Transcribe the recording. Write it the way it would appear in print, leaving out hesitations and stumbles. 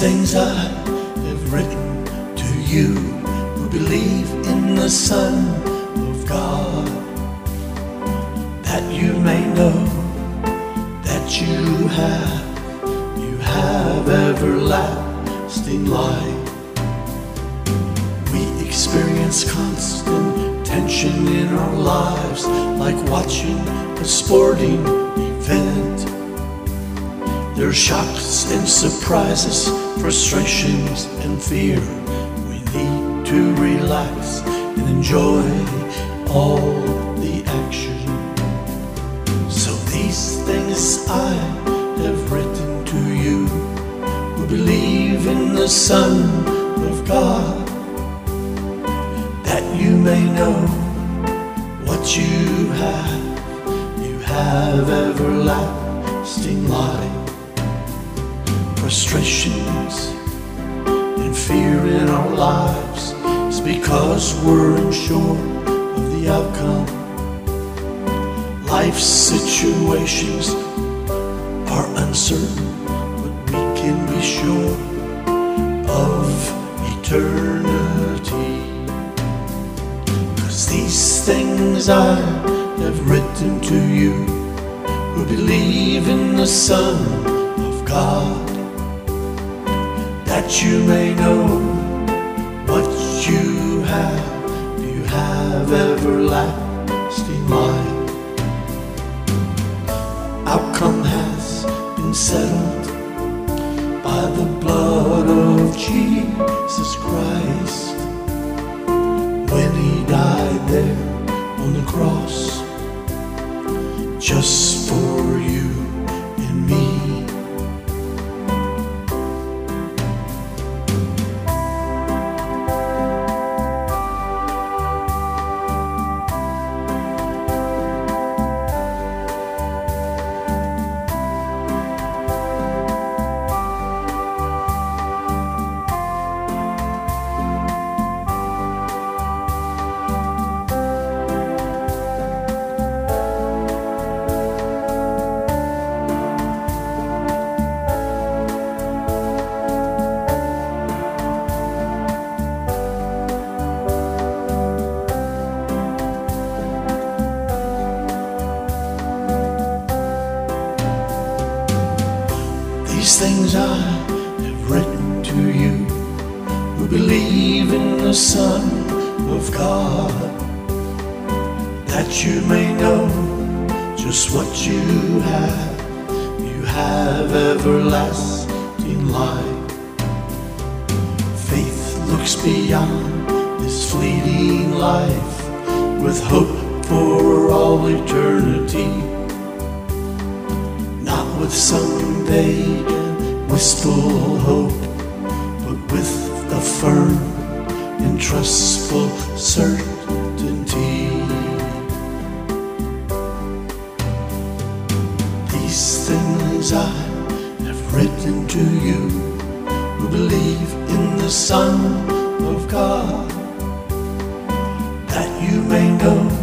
things I have written to you who believe in the Son of God, that you may know that you have everlasting life. We experience constant tension in our lives, like watching a sporting event. There's shocks and surprises, frustrations and fear. We need to relax and enjoy all the action. So these things I have written to you who believe in the Son of God, that you may know what you have everlasting life. Frustrations and fear in our lives is because we're unsure of the outcome. Life's situations are uncertain, but we can be sure of eternity. 'Cause these things I have written to you who believe in the Son of God, that you may know what you have everlasting life. Outcome has been settled by the blood of Jesus Christ, when he died there on the cross, just for you and me. These things I have written to you who believe in the Son of God, that you may know just what you have everlasting life. Faith looks beyond this fleeting life with hope for all eternity, not with someday wistful hope, but with a firm and trustful certainty. These things I have written to you who believe in the Son of God, that you may know